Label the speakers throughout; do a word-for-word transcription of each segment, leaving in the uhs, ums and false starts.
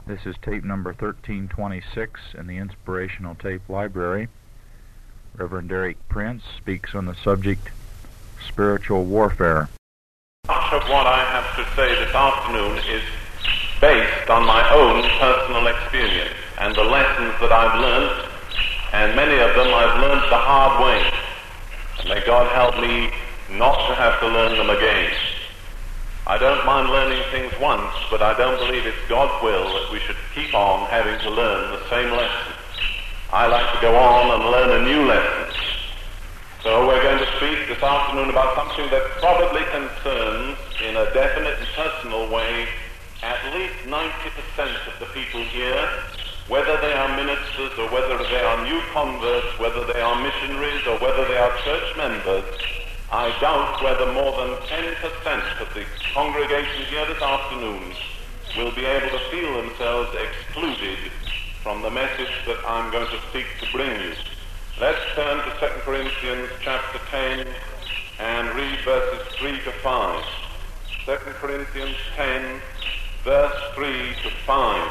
Speaker 1: This is tape number thirteen twenty-six in the Inspirational Tape Library. Reverend Derek Prince speaks on the subject, Spiritual Warfare.
Speaker 2: Much of what I have to say this afternoon is based on my own personal experience and the lessons that I've learned, and many of them I've learned the hard way. And may God help me not to have to learn them again. I don't mind learning things once, but I don't believe it's God's will that we should keep on having to learn the same lesson. I like to go on and learn a new lesson. So we're going to speak this afternoon about something that probably concerns, in a definite and personal way, at least ninety percent of the people here, whether they are ministers or whether they are new converts, whether they are missionaries or whether they are church members. I doubt whether more than ten percent of the congregation here this afternoon will be able to feel themselves excluded from the message that I'm going to seek to bring you. Let's turn to Second Corinthians chapter ten and read verses three to five. Second Corinthians ten, verse three to five.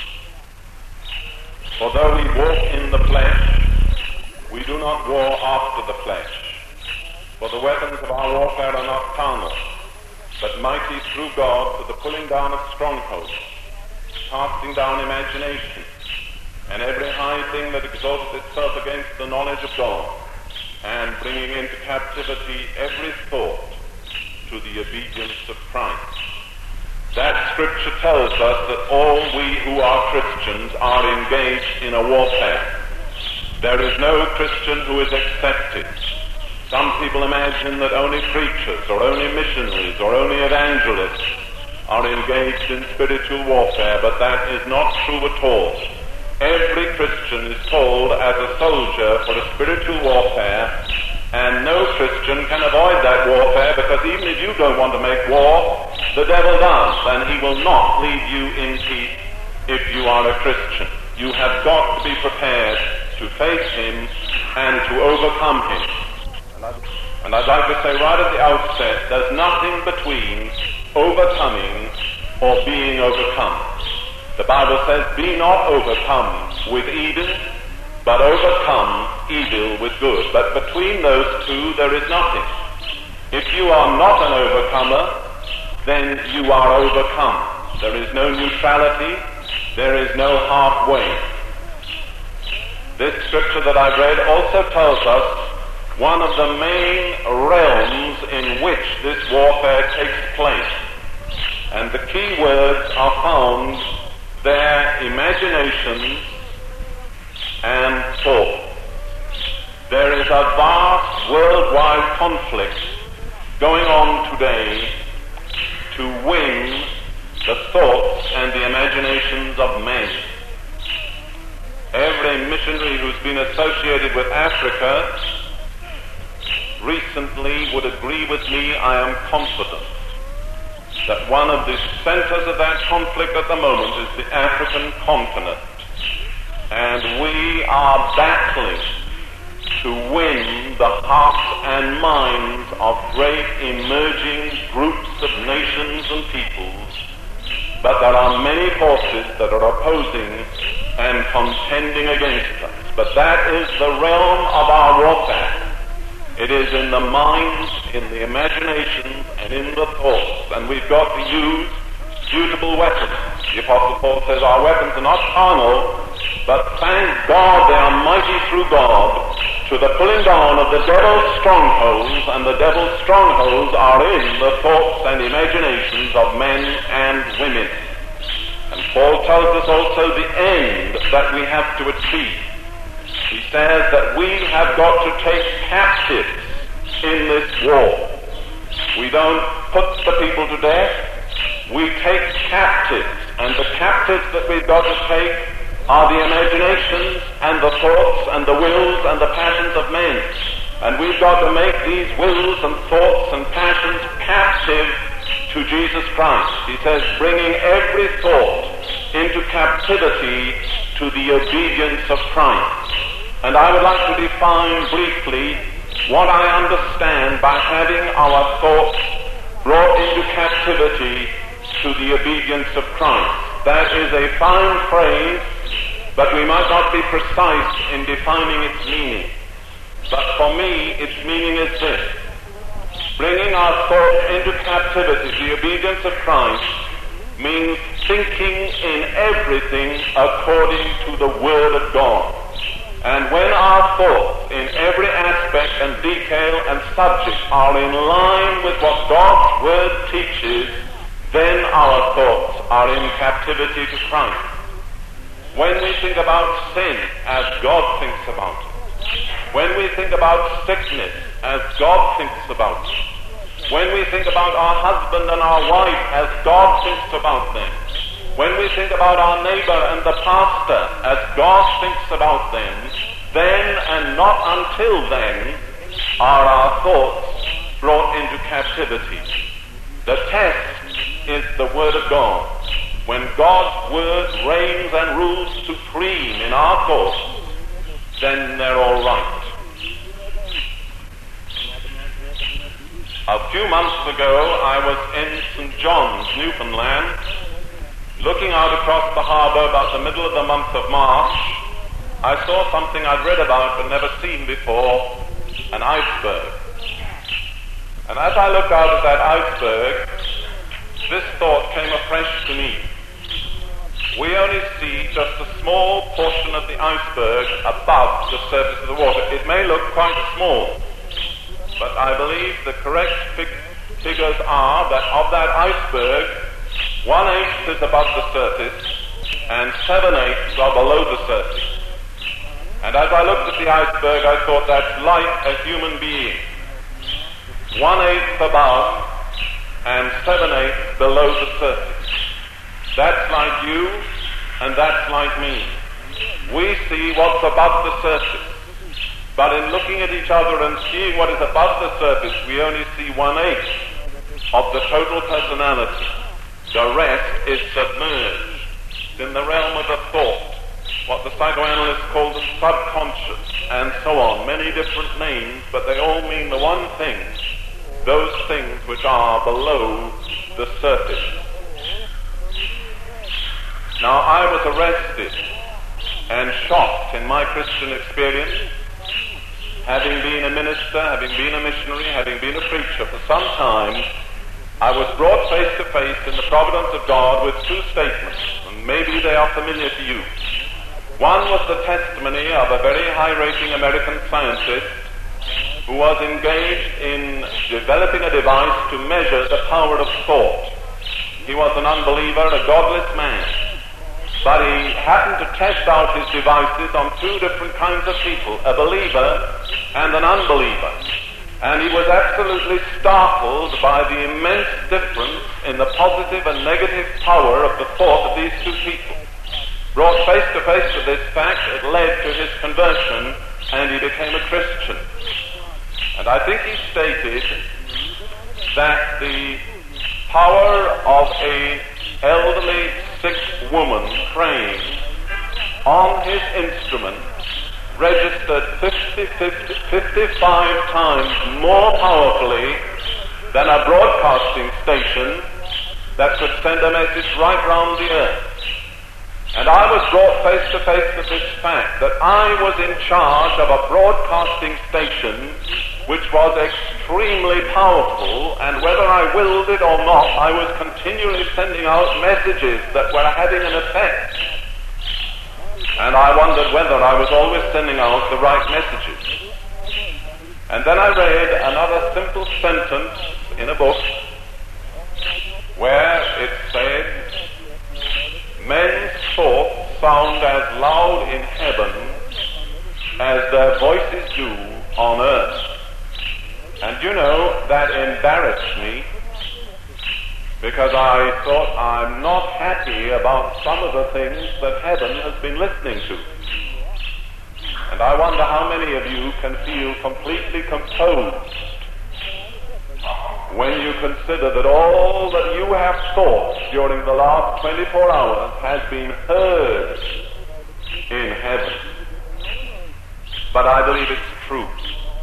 Speaker 2: For though we walk in the flesh, we do not war after the flesh. For the weapons of our warfare are not carnal, but mighty through God to the pulling down of strongholds, casting down imaginations, and every high thing that exalteth itself against the knowledge of God, and bringing into captivity every thought to the obedience of Christ. That scripture tells us that all we who are Christians are engaged in a warfare. There is no Christian who is accepted. Some people imagine that only preachers or only missionaries or only evangelists are engaged in spiritual warfare, but that is not true at all. Every Christian is called as a soldier for a spiritual warfare, and no Christian can avoid that warfare, because even if you don't want to make war, the devil does, and he will not leave you in peace if you are a Christian. You have got to be prepared to face him and to overcome him. And I'd like to say right at the outset, there's nothing between overcoming or being overcome. The Bible says, be not overcome with evil, but overcome evil with good. But between those two, there is nothing. If you are not an overcomer, then you are overcome. There is no neutrality. There is no halfway. This scripture that I've read also tells us one of the main realms in which this warfare takes place. And the key words are found there: imagination and thought. There is a vast worldwide conflict going on today to win the thoughts and the imaginations of men. Every missionary who's been associated with Africa recently would agree with me, I am confident, that one of the centers of that conflict at the moment is the African continent. And we are battling to win the hearts and minds of great emerging groups of nations and peoples. But there are many forces that are opposing and contending against us. But that is the realm of our warfare. It is in the minds, in the imaginations, and in the thoughts. And we've got to use suitable weapons. The Apostle Paul says our weapons are not carnal, but thank God they are mighty through God to the pulling down of the devil's strongholds, and the devil's strongholds are in the thoughts and imaginations of men and women. And Paul tells us also the end that we have to achieve. He says that we have got to take captives in this war. We don't put the people to death, we take captives. And the captives that we've got to take are the imaginations and the thoughts and the wills and the passions of men. And we've got to make these wills and thoughts and passions captive to Jesus Christ. He says, bringing every thought into captivity to the obedience of Christ. And I would like to define briefly what I understand by having our thoughts brought into captivity to the obedience of Christ. that is a fine phrase, but we might not be precise in defining its meaning. But for me, its meaning is this: bringing our thoughts into captivity, the obedience of Christ, means thinking in everything according to the Word of God. And when our thoughts in every aspect and detail and subject are in line with what God's Word teaches, then our thoughts are in captivity to Christ. When we think about sin as God thinks about it, when we think about sickness as God thinks about it, when we think about our husband and our wife as God thinks about them, when we think about our neighbor and the pastor as God thinks about them, then and not until then are our thoughts brought into captivity. The test is the Word of God. When God's Word reigns and rules supreme in our thoughts, then they're all right. A few months ago, I was in Saint John's, Newfoundland, looking out across the harbor about the middle of the month of March. I saw something I'd read about but never seen before, an iceberg. And as I looked out at that iceberg, this thought came afresh to me. We only see just a small portion of the iceberg above the surface of the water. It may look quite small, but I believe the correct fig- figures are that of that iceberg, one-eighth is above the surface, and seven-eighths are below the surface. And as I looked at the iceberg, I thought that's like a human being. One-eighth above, and seven-eighths below the surface. That's like you, and that's like me. We see what's above the surface. But in looking at each other and seeing what is above the surface, we only see one-eighth of the total personality. The rest is submerged. It's in the realm of the thought, what the psychoanalysts call the subconscious, and so on. Many different names, but they all mean the one thing, those things which are below the surface. Now, I was arrested and shocked in my Christian experience, having been a minister, having been a missionary, having been a preacher for some time. I was brought face to face in the providence of God with two statements, and maybe they are familiar to you. One was the testimony of a very high-rating American scientist who was engaged in developing a device to measure the power of thought. He was an unbeliever, a godless man, but he happened to test out his devices on two different kinds of people, a believer and an unbeliever. And he was absolutely startled by the immense difference in the positive and negative power of the thought of these two people. Brought face to face with this fact, it led to his conversion, and he became a Christian. And I think he stated that the power of an elderly sick woman praying on his instrument registered fifty, fifty, fifty-five times more powerfully than a broadcasting station that could send a message right round the earth. And I was brought face to face with this fact that I was in charge of a broadcasting station which was extremely powerful, and whether I willed it or not, I was continually sending out messages that were having an effect. And I wondered whether I was always sending out the right messages. And then I read another simple sentence in a book where it said, men's thoughts sound as loud in heaven as their voices do on earth. And you know, that embarrassed me, because I thought I'm not happy about some of the things that heaven has been listening to. And I wonder how many of you can feel completely composed when you consider that all that you have thought during the last twenty-four hours has been heard in heaven. But I believe it's true.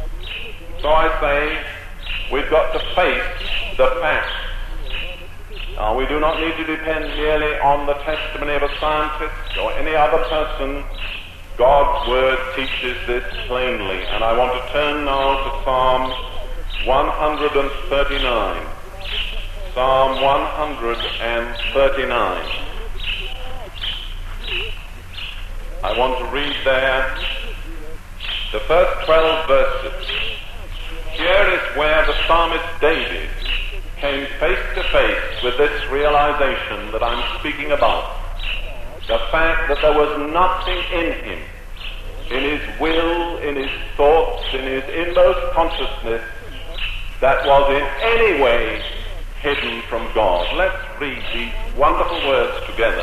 Speaker 2: So I say, we've got to face the fact. Uh, we do not need to depend merely on the testimony of a scientist or any other person. God's Word teaches this plainly. And I want to turn now to Psalm one thirty-nine. Psalm one thirty-nine. I want to read there the first twelve verses. Here is where the psalmist David came face to face with this realization that I'm speaking about. The fact that there was nothing in him, in his will, in his thoughts, in his inmost consciousness, that was in any way hidden from God. Let's read these wonderful words together.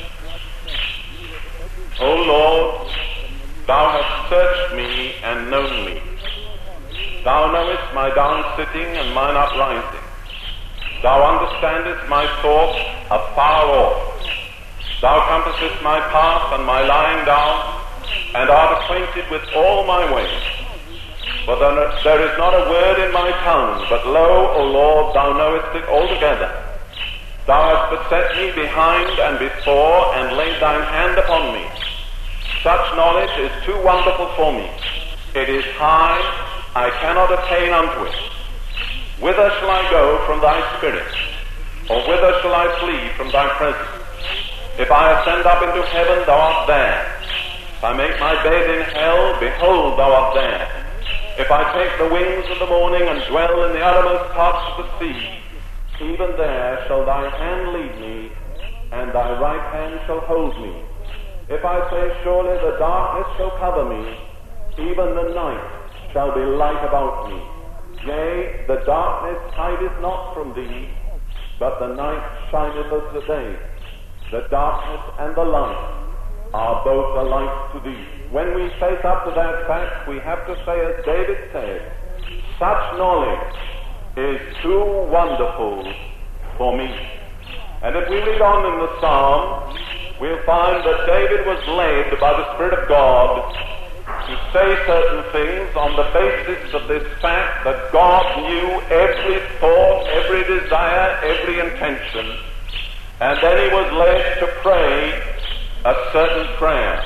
Speaker 2: O Lord, thou hast searched me and known me. Thou knowest my down-sitting and mine uprising. Thou understandest my thoughts afar off. Thou compassest my path and my lying down, and art acquainted with all my ways. For there is not a word in my tongue, but lo, O Lord, thou knowest it altogether. Thou hast beset me behind and before, and laid thine hand upon me. Such knowledge is too wonderful for me. It is high, I cannot attain unto it. Whither shall I go from thy spirit? Or whither shall I flee from thy presence? If I ascend up into heaven, thou art there. If I make my bed in hell, behold, thou art there. If I take the wings of the morning and dwell in the uttermost parts of the sea, even there shall thy hand lead me, and thy right hand shall hold me. If I say, surely the darkness shall cover me, even the night shall be light about me. Yea, the darkness hideth not from thee, but the night shineth as the day. The darkness and the light are both alike to thee. When we face up to that fact, we have to say, as David said, such knowledge is too wonderful for me. And if we read on in the Psalm, we'll find that David was led by the Spirit of God to say certain things on the basis of this fact that God knew every thought, every desire, every intention, and then he was led to pray a certain prayer.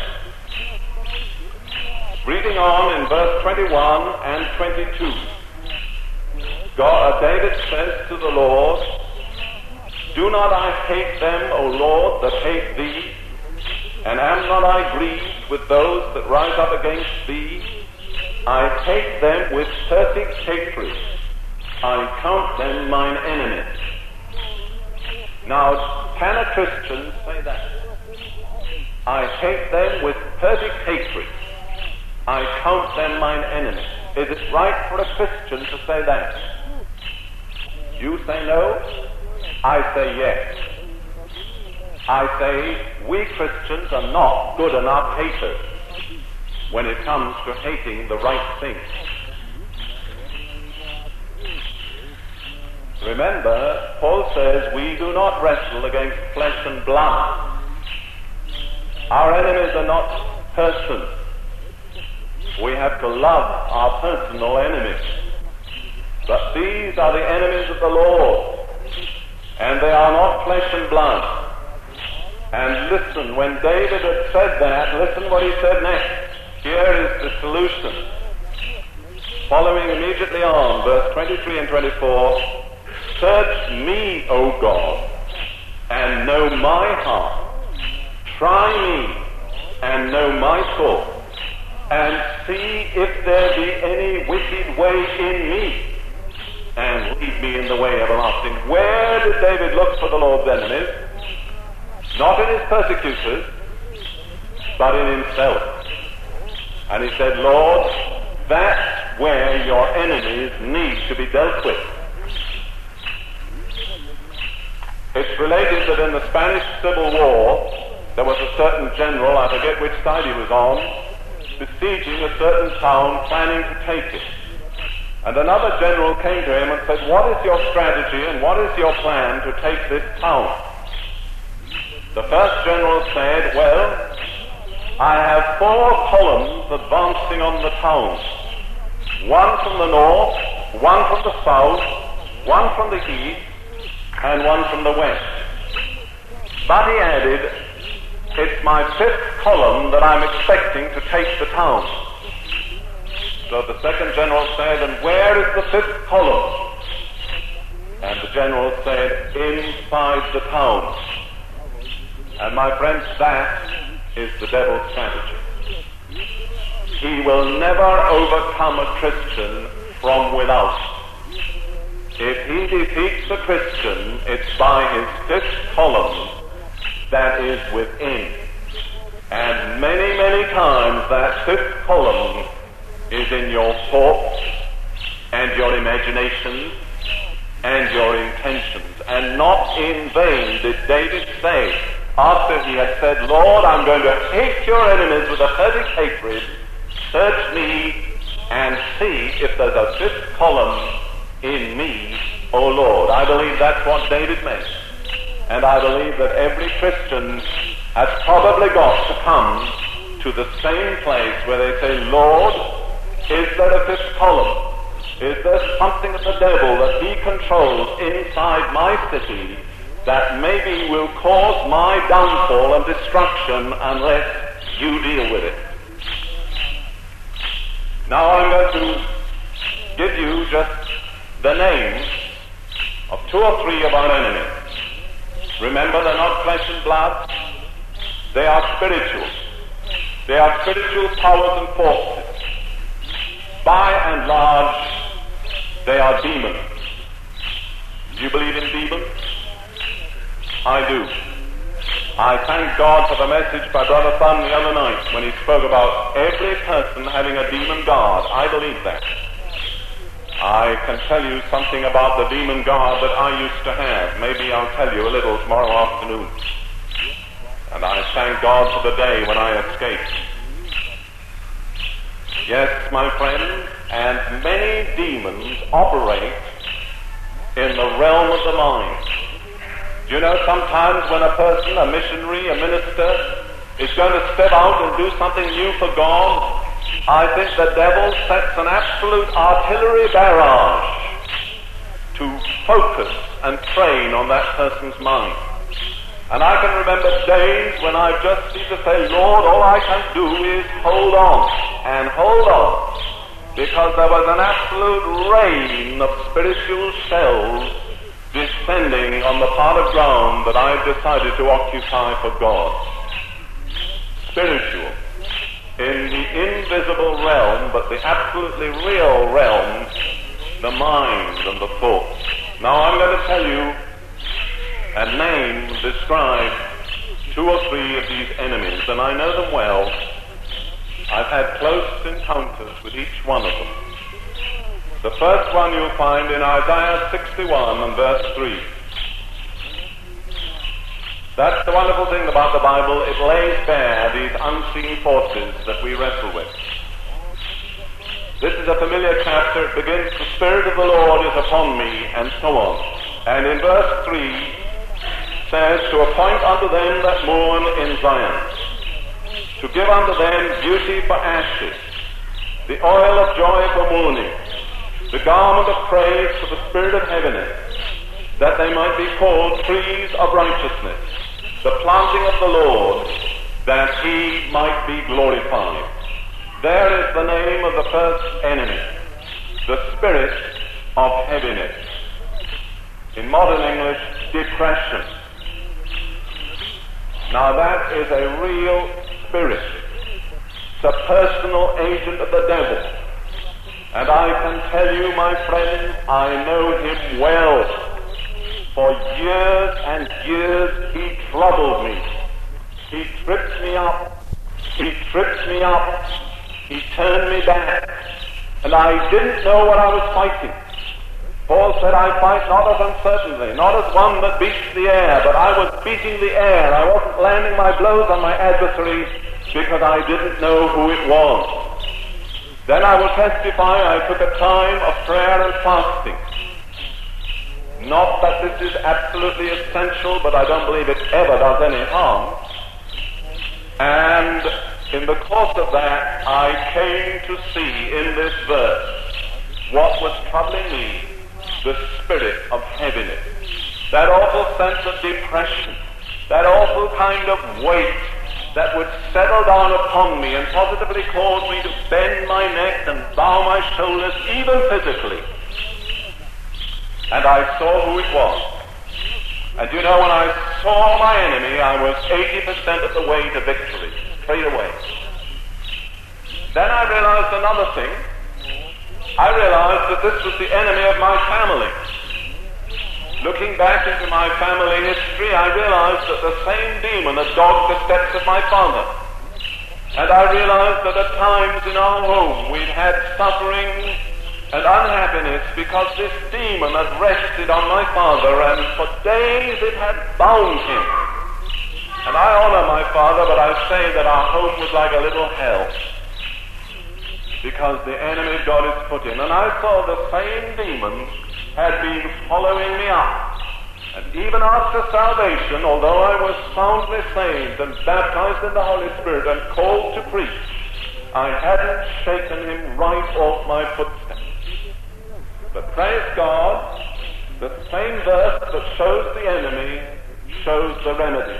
Speaker 2: Reading on in verse twenty-one and twenty-two, God, uh, David says to the Lord, do not I hate them, O Lord, that hate thee? And am not I grieved with those that rise up against thee? I hate them with perfect hatred. I count them mine enemies. Now, can a Christian say that? I hate them with perfect hatred. I count them mine enemies. Is it right for a Christian to say that? You say no? I say yes. I say we Christians are not good enough haters when it comes to hating the right things. Remember, Paul says we do not wrestle against flesh and blood. Our enemies are not persons. We have to love our personal enemies. But these are the enemies of the Lord, and they are not flesh and blood. And listen, when David had said that, listen what he said next. Here is the solution. Following immediately on, verse twenty-three and twenty-four, search me, O God, and know my heart. Try me, and know my thoughts, and see if there be any wicked way in me, and lead me in the way everlasting. Where did David look for the Lord's enemies? Not in his persecutors, but in himself. And he said, Lord, that's where your enemies need to be dealt with. It's related that in the Spanish Civil War, there was a certain general, I forget which side he was on, besieging a certain town, planning to take it. And another general came to him and said, what is your strategy and what is your plan to take this town? The first general said, well, I have four columns advancing on the town. One from the north, one from the south, one from the east, and one from the west. But he added, it's my fifth column that I'm expecting to take the town. So the second general said, and where is the fifth column? And the general said, inside the town. And my friends, that is the devil's strategy. He will never overcome a Christian from without. If he defeats a Christian, it's by his fifth column that is within. And many, many times that fifth column is in your thoughts and your imaginations and your intentions. And not in vain did David say, after he had said, Lord, I'm going to hate your enemies with a perfect hatred, search me and see if there's a fifth column in me, O Lord. I believe that's what David meant. And I believe that every Christian has probably got to come to the same place where they say, Lord, is there a fifth column? Is there something of the devil that he controls inside my city that maybe will cause my downfall and destruction unless you deal with it? Now I'm going to give you just the names of two or three of our enemies. Remember, they're not flesh and blood. They are spiritual. They are spiritual powers and forces. By and large, they are demons. Do you believe in demons? I do. I thank God for the message by Brother Thun the other night when he spoke about every person having a demon guard. I believe that. I can tell you something about the demon guard that I used to have. Maybe I'll tell you a little tomorrow afternoon. And I thank God for the day when I escaped. Yes, my friends, and many demons operate in the realm of the mind. You know, sometimes when a person, a missionary, a minister, is going to step out and do something new for God, I think the devil sets an absolute artillery barrage to focus and train on that person's mind. And I can remember days when I just need to say, Lord, all I can do is hold on and hold on, because there was an absolute rain of spiritual shells descending on the part of ground that I decided to occupy for God. Spiritual. In the invisible realm, but the absolutely real realm, the mind and the thoughts. Now I'm going to tell you and name, describe two or three of these enemies, and I know them well. I've had close encounters with each one of them. The first one you'll find in Isaiah sixty-one and verse three. That's the wonderful thing about the Bible. It lays bare these unseen forces that we wrestle with. This is a familiar chapter. It begins, the Spirit of the Lord is upon me, and so on. And in verse three says, to appoint unto them that mourn in Zion, to give unto them beauty for ashes, the oil of joy for mourning, the garment of praise for the spirit of heaviness, that they might be called trees of righteousness, the planting of the Lord, that he might be glorified. There is the name of the first enemy, the spirit of heaviness. In modern English, depression. Now that is a real spirit. It's a personal agent of the devil. And I can tell you, my friends, I know him well. For years and years he troubled me. He tripped me up. He tripped me up. He turned me back. And I didn't know what I was fighting. Paul said, I fight not as uncertainly, not as one that beats the air, but I was beating the air. I wasn't landing my blows on my adversary because I didn't know who it was. Then I will testify I took a time of prayer and fasting. Not that this is absolutely essential, but I don't believe it ever does any harm. And in the course of that, I came to see in this verse what was troubling me, the spirit of heaviness. that awful sense of depression, that awful kind of weight that would settle down upon me and positively cause me to bend my neck and bow my shoulders, even physically. And I saw who it was. And you know, when I saw my enemy, I was eighty percent of the way to victory, straight away. Then I realized another thing. I realized that this was the enemy of my family. Looking back into my family history, I realized that the same demon had dogged the steps of my father. And I realized that at times in our home we'd had suffering and unhappiness because this demon had rested on my father, and for days it had bound him. And I honor my father, but I say that our home was like a little hell, because the enemy got his foot in. And I saw the same demon had been following me up. And even after salvation, although I was soundly saved and baptized in the Holy Spirit and called to preach, I hadn't shaken him right off my footsteps. But praise God, the same verse that shows the enemy shows the remedy.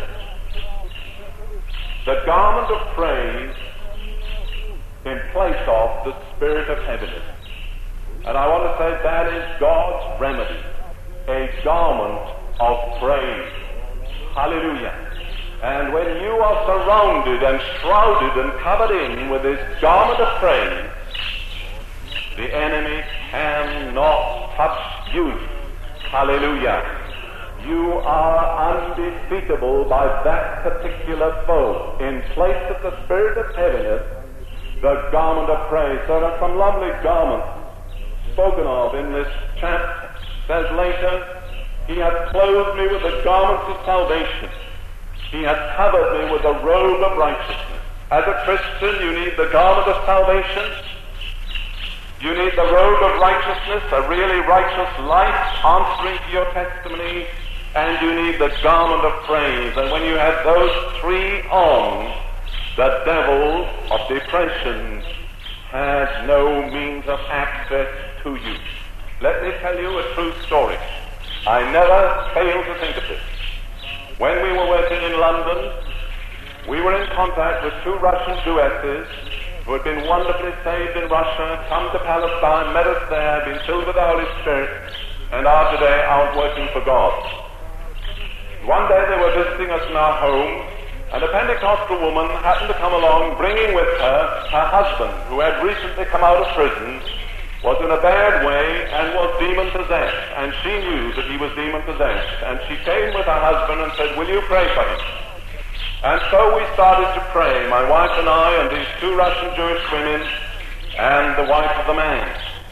Speaker 2: The garment of praise in place of the spirit of heaviness. And I want to say that is God's remedy, a garment of praise. Hallelujah. And when you are surrounded and shrouded and covered in with this garment of praise, the enemy cannot touch you. Hallelujah. You are undefeatable by that particular foe. In place of the spirit of heaviness, the garment of praise. There are some lovely garments spoken of in this chapter. It says later, he hath clothed me with the garments of salvation. He hath covered me with the robe of righteousness. As a Christian, you need the garment of salvation. You need the robe of righteousness, a really righteous life answering to your testimony. And you need the garment of praise. And when you have those three on, the devil of depression has no means of access to you. Let me tell you a true story. I never fail to think of this. When we were working in London, we were in contact with two Russian Jewesses who had been wonderfully saved in Russia, come to Palestine, met us there, been filled with the Holy Spirit, and are today out working for God. One day they were visiting us in our home, and a Pentecostal woman happened to come along, bringing with her her husband, who had recently come out of prison, was in a bad way, and was demon-possessed. And she knew that he was demon-possessed. And she came with her husband and said, will you pray for him? And so we started to pray, my wife and I, and these two Russian Jewish women, and the wife of the man.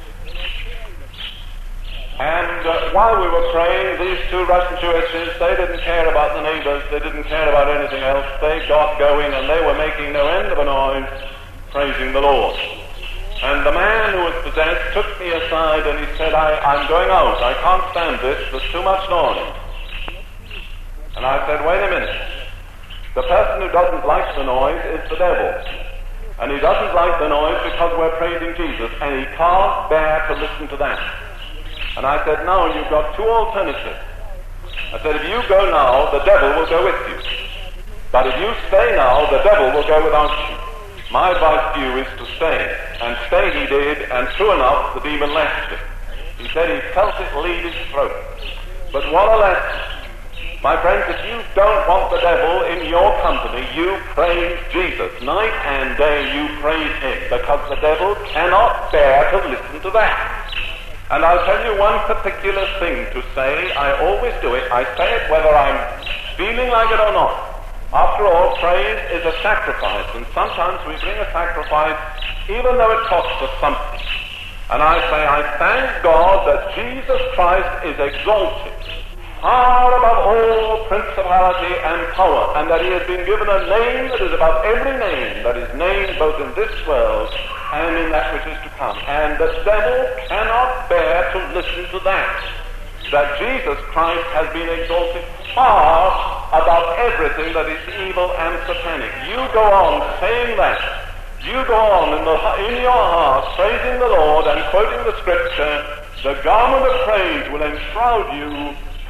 Speaker 2: And uh, while we were praying, these two Russian Jewesses, they didn't care about the neighbors, they didn't care about anything else. They got going, and they were making no end of a noise, praising the Lord. And the man who was possessed took me aside, and he said, I, I'm going out, I can't stand this, there's too much noise. And I said, wait a minute. The person who doesn't like the noise is the devil. And he doesn't like the noise because we're praising Jesus, and he can't bear to listen to that. And I said, now you've got two alternatives. I said, if you go now, the devil will go with you. But if you stay now, the devil will go without you. My advice to you is to stay. And stay he did, and true enough, the demon left him. He said he felt it leave his throat. But what a lesson. My friends, if you don't want the devil in your company, you praise Jesus. Night and day you praise him, because the devil cannot bear to listen to that. And I'll tell you one particular thing to say. I always do it. I say it whether I'm feeling like it or not. After all, praise is a sacrifice, and sometimes we bring a sacrifice even though it costs us something. And I say, I thank God that Jesus Christ is exalted far above all principality and power, and that he has been given a name that is above every name that is named both in this world and in that which is to come. And the devil cannot bear to listen to that, that Jesus Christ has been exalted far above everything that is evil and satanic. You go on saying that. You go on in, the, in your heart praising the Lord and quoting the scripture. The garment of praise will enshroud you,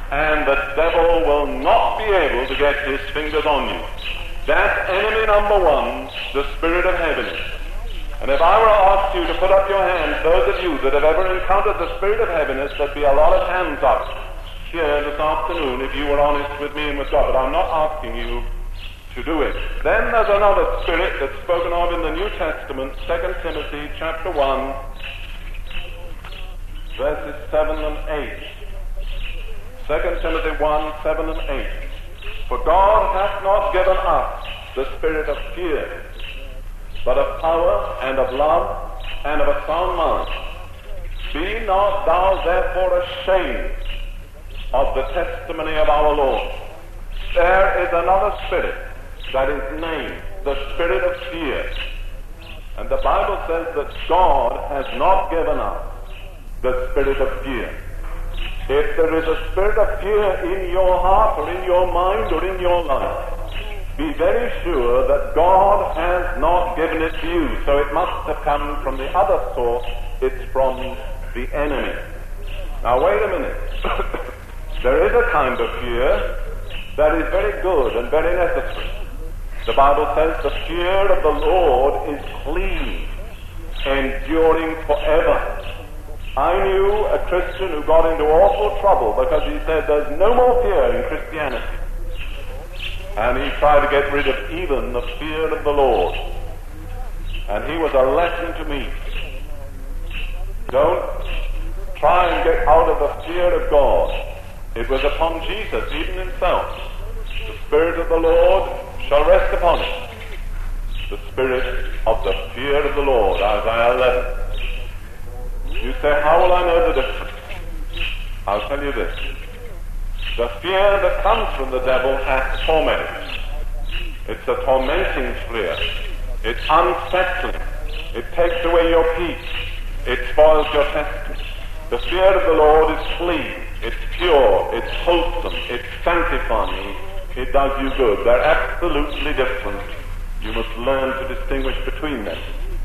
Speaker 2: and the devil will not be able to get his fingers on you. That's enemy number one, the spirit of heaviness. And if I were to ask you to put up your hands, those of you that have ever encountered the spirit of heaviness, there'd be a lot of hands up here this afternoon if you were honest with me and with God. But I'm not asking you to do it. Then there's another spirit that's spoken of in the New Testament, Second Timothy chapter one, verses seven and eight. Second Timothy one, seven and eight. For God hath not given us the spirit of fear, but of power and of love and of a sound mind. Be not thou therefore ashamed of the testimony of our Lord. There is another spirit that is named the spirit of fear. And the Bible says that God has not given us the spirit of fear. If there is a spirit of fear in your heart or in your mind or in your life, be very sure that God has not given it to you. So it must have come from the other source. It's from the enemy. Now wait a minute. There is a kind of fear that is very good and very necessary. The Bible says the fear of the Lord is clean, enduring forever. I knew a Christian who got into awful trouble because he said there's no more fear in Christianity. And he tried to get rid of even the fear of the Lord. And he was a lesson to me. Don't try and get out of the fear of God. It was upon Jesus, even himself. The Spirit of the Lord shall rest upon him. The spirit of the fear of the Lord, Isaiah eleven. You say, how will I know the difference? I'll tell you this. The fear that comes from the devil has torment. It's a tormenting fear. It's unsettling. It takes away your peace. It spoils your testimony. The fear of the Lord is clean. It's pure. It's wholesome. It's sanctifying. It does you good. They're absolutely different. You must learn to distinguish between them.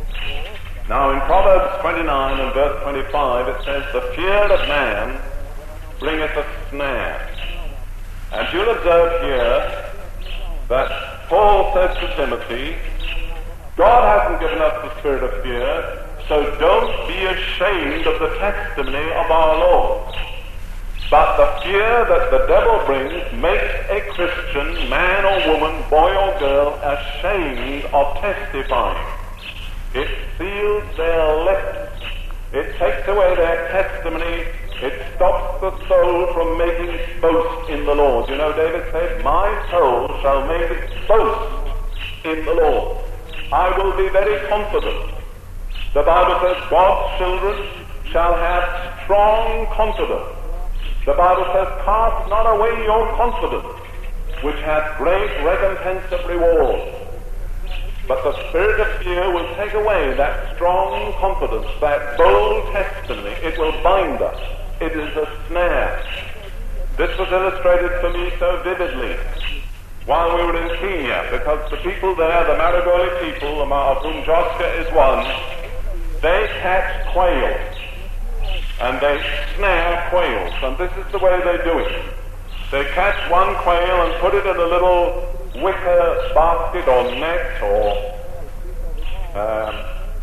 Speaker 2: Now in Proverbs twenty-nine and verse twenty-five it says, the fear of man bringeth a snare. And you'll observe here that Paul says to Timothy, God hasn't given us the spirit of fear, so don't be ashamed of the testimony of our Lord. But the fear that the devil brings makes a Christian, man or woman, boy or girl, ashamed of testifying. It seals their lips. It takes away their testimony. It stops the soul from making its boast in the Lord. You know, David said, my soul shall make its boast in the Lord. I will be very confident. The Bible says God's children shall have strong confidence. The Bible says, cast not away your confidence, which hath great recompense of reward. But the spirit of fear will take away that strong confidence, that bold testimony. It will bind us. It is a snare. This was illustrated for me so vividly while we were in Kenya, because the people there, the Maragoli people, of whom Joska is one, they catch quails. And they snare quails, and this is the way they do it. They catch one quail and put it in a little wicker basket or net or um,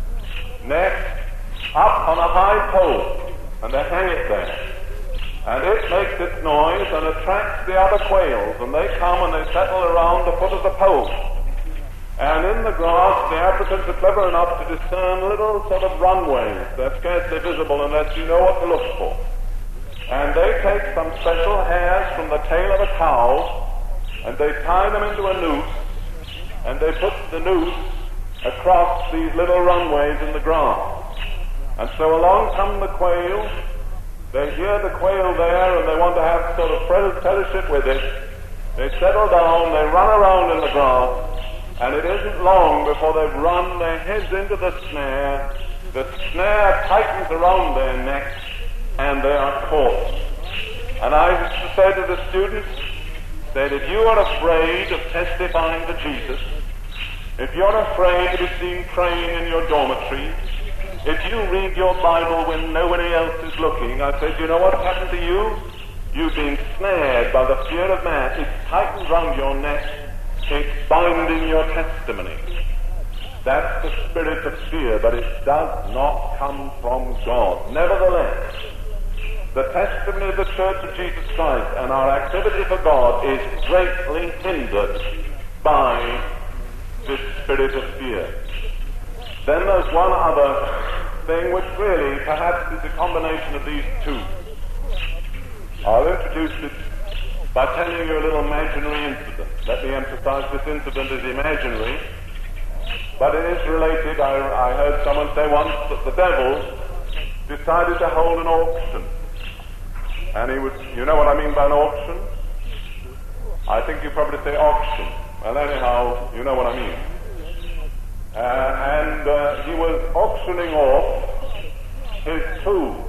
Speaker 2: net up on a high pole, and they hang it there. And it makes its noise and attracts the other quails, and they come and they settle around the foot of the pole. And in the grass, the Africans are clever enough to discern little sort of runways. They're scarcely visible unless you know what to look for. And they take some special hairs from the tail of a cow, and they tie them into a noose, and they put the noose across these little runways in the grass. And so along come the quail. They hear the quail there, and they want to have sort of fellowship with it. They settle down, they run around in the grass, and it isn't long before they've run their heads into the snare. The snare tightens around their necks, and they are caught. And I used to say to the students that if you are afraid of testifying to Jesus, if you're afraid to be seen praying in your dormitory, if you read your Bible when nobody else is looking, I said, you know what happened to you? You've been snared by the fear of man. It's tightened round your neck. It's binding your testimony. That's the spirit of fear, but it does not come from God. Nevertheless, the testimony of the Church of Jesus Christ and our activity for God is greatly hindered by this spirit of fear. Then there's one other thing which really perhaps is a combination of these two. I'll introduce it by telling you a little imaginary incident. Let me emphasize this incident is imaginary, but it is related. I, I heard someone say once that the devil decided to hold an auction. And he would, you know what I mean by an auction? I think you probably say auction. Well, anyhow, you know what I mean. Uh, and uh, he was auctioning off his tools.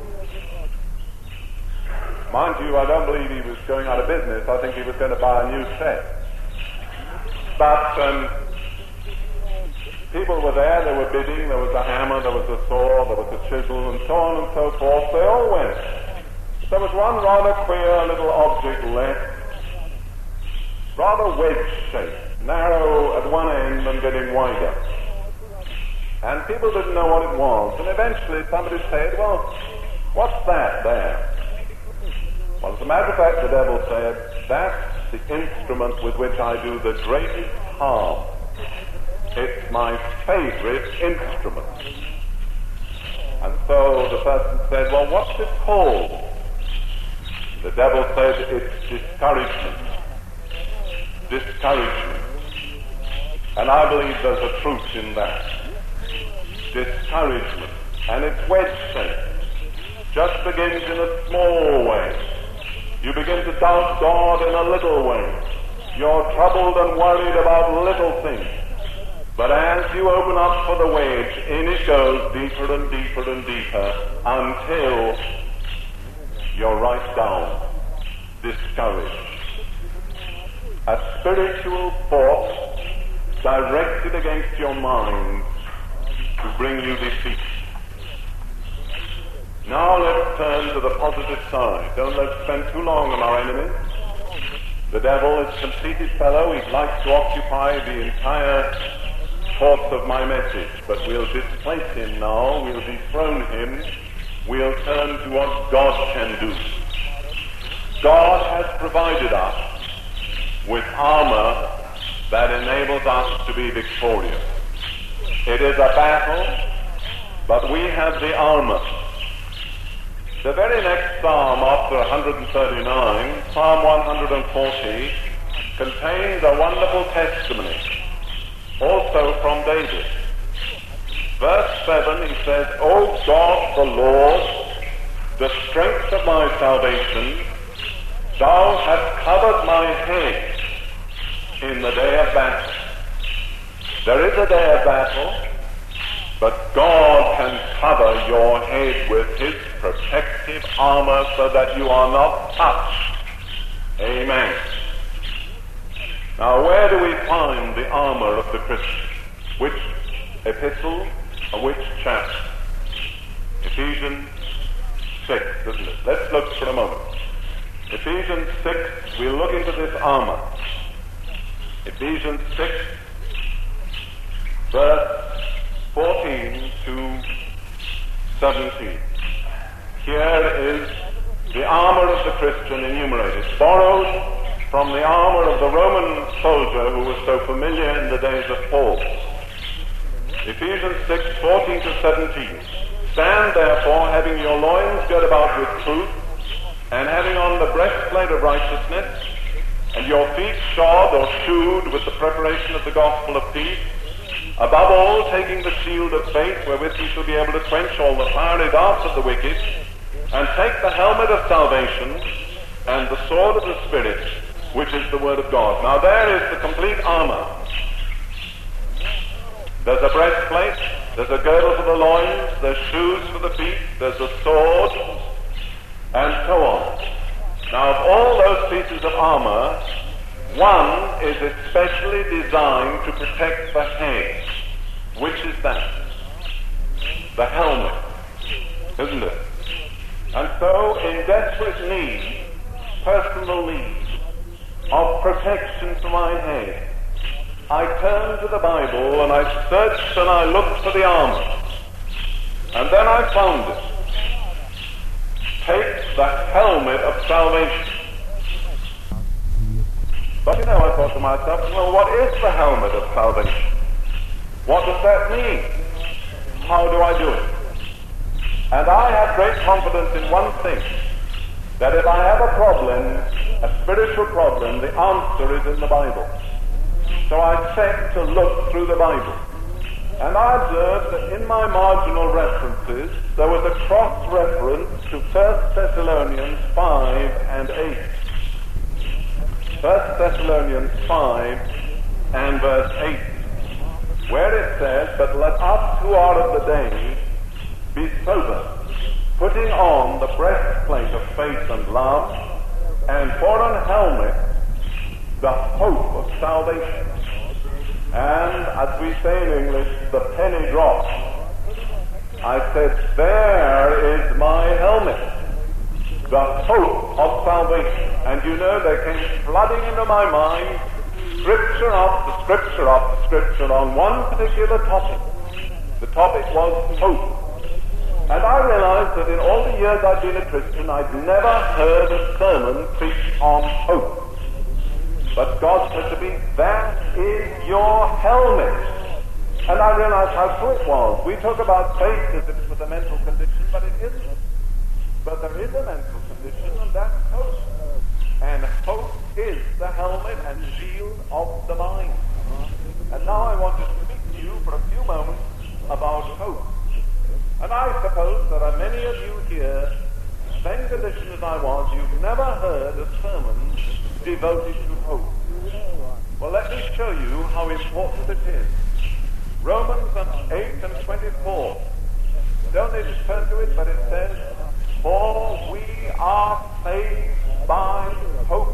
Speaker 2: Mind you, I don't believe he was going out of business. I think he was going to buy a new set. But um, people were there, they were bidding, there was a hammer, there was a saw, there was a chisel, and so on and so forth. They all went. There was one rather queer little object left, rather wedge-shaped, narrow at one end and getting wider. And people didn't know what it was. And eventually somebody said, well, what's that there? Well, as a matter of fact, the devil said, that's the instrument with which I do the greatest harm. It's my favorite instrument. And so the person said, well, what's it called? The devil said, it's discouragement. Discouragement. And I believe there's a truth in that. Discouragement. And it's wedge-shaped. Just begins in a small way. You begin to doubt God in a little way. You're troubled and worried about little things. But as you open up for the wedge, in it goes deeper and deeper and deeper until you're right down, discouraged. A spiritual force directed against your mind to bring you defeat. Now let's turn to the positive side. Don't let's spend too long on our enemies. The devil is a conceited fellow. He'd like to occupy the entire course of my message, but we'll displace him now. We'll dethrone him. We'll turn to what God can do. God has provided us with armor that enables us to be victorious. It is a battle, but we have the armor. The very next psalm after one thirty-nine, Psalm one forty, contains a wonderful testimony, also from David. Verse seven, he says, O God the Lord, the strength of my salvation, thou hast covered my head in the day of battle. There is a day of battle, but God can cover your head with his protective armor so that you are not touched. Amen. Now, where do we find the armor of the Christian? Which epistle or which chapter? Ephesians six, isn't it? Let's look for a moment. Ephesians six, we'll look into this armor. Ephesians six, verse fourteen to seventeen. Here is the armor of the Christian enumerated, borrowed from the armor of the Roman soldier who was so familiar in the days of Paul. Ephesians six, fourteen to seventeen. Stand therefore, having your loins girt about with truth, and having on the breastplate of righteousness, and your feet shod or shoed with the preparation of the gospel of peace, above all taking the shield of faith, wherewith you shall be able to quench all the fiery darts of the wicked, and take the helmet of salvation, and the sword of the Spirit, which is the word of God. Now there is the complete armor. There's a breastplate, there's a girdle for the loins, there's shoes for the feet, there's a sword, and so on. Now, of all those pieces of armor, one is especially designed to protect the head. Which is that? The helmet, isn't it? And so, in desperate need, personal need of protection for my head, I turned to the Bible and I searched and I looked for the armor. And then I found it. Take the helmet of salvation. But you know, I thought to myself, well, what is the helmet of salvation? What does that mean? How do I do it? And I have great confidence in one thing, that if I have a problem, a spiritual problem, the answer is in the Bible. So I set to look through the Bible. And I observed that in my marginal references, there was a cross-reference to First Thessalonians five and eight. First Thessalonians five and verse eight, where it says, "But let us who are of the day be sober, putting on the breastplate of faith and love, and for an helmet the hope of salvation." And as we say in English, the penny dropped. I said, there is my helmet, the hope of salvation. And you know, there came flooding into my mind scripture after scripture after scripture on one particular topic. The topic was hope. And I realized that in all the years I'd been a Christian, I'd never heard a sermon preached on hope. But God said to me, that is your helmet. And I realized how true it was. We talk about faith as if it was a mental condition, but it isn't. But there is a mental condition, and that's hope. And hope is the helmet and shield of the mind. And now I want to speak to you for a few moments about hope. And I suppose there are many of you here, same condition as I was, you've never heard a sermon devoted to hope. Well, let me show you how important it is. Romans eight and twenty-four. Don't need to turn to it, but it says, "For we are saved by hope."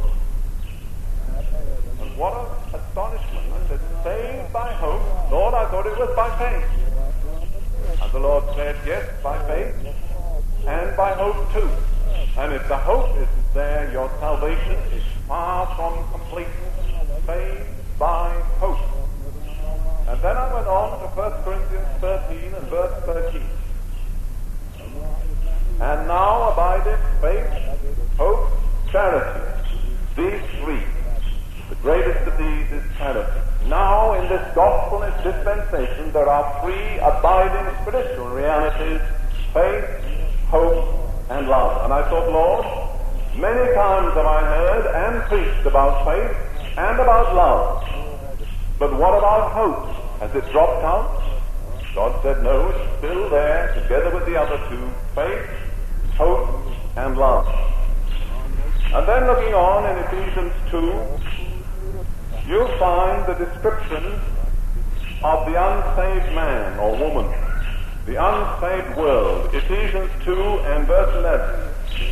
Speaker 2: And what an astonishment. I said, saved by hope? Lord, I thought it was by faith. And the Lord said, yes, by faith, and by hope too. And if the hope isn't there, your salvation is far from complete. Saved by hope. And then I went on to First Corinthians thirteen and verse thirteen. And now abideth faith, hope, charity. These three. The greatest of these is charity. Now in this gospel and dispensation there are three abiding spiritual realities: faith, hope, and love. And I thought, Lord, many times have I heard and preached about faith and about love. But what about hope? Has it dropped out? God said, no, it's still there, together with the other two: faith, hope, and love. And then looking on in Ephesians two, you'll find the description of the unsaved man or woman, the unsaved world. Ephesians two and verse eleven.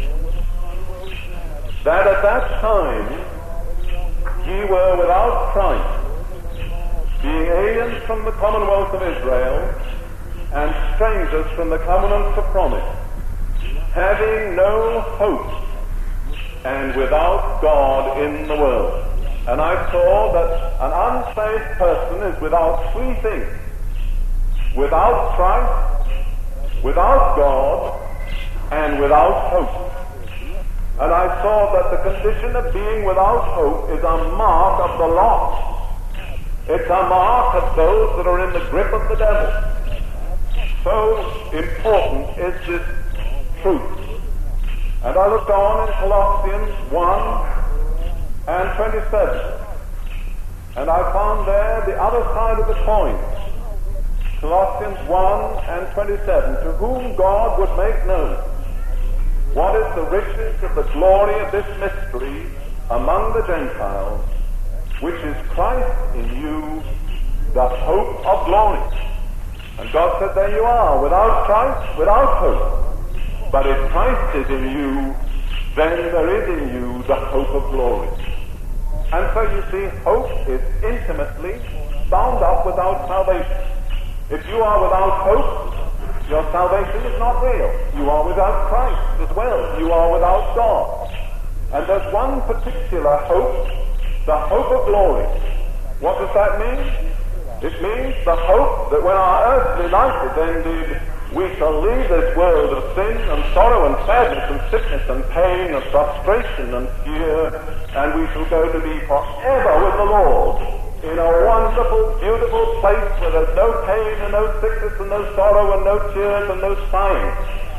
Speaker 2: That at that time ye were without Christ, being aliens from the commonwealth of Israel, and strangers from the covenants of promise, having no hope, and without God in the world. And I saw that an unsaved person is without three things: without Christ, without God, and without hope. And I saw that the condition of being without hope is a mark of the lost. It's a mark of those that are in the grip of the devil. So important is this truth. And I looked on in Colossians one and twenty-seven. And I found there the other side of the coin. Colossians one and twenty-seven. To whom God would make known what is the riches of the glory of this mystery among the Gentiles, which is Christ in you, the hope of glory. And God said, there you are, without Christ, without hope. But if Christ is in you, then there is in you the hope of glory. And so you see, hope is intimately bound up with our salvation. If you are without hope, your salvation is not real. You are without Christ as well. You are without God. And there's one particular hope, the hope of glory. What does that mean? It means the hope that when our earthly life is ended, we shall leave this world of sin and sorrow and sadness and sickness and pain and frustration and fear, and we shall go to be forever with the Lord in a wonderful, beautiful place where there's no pain and no sickness and no sorrow and no tears and no sighing.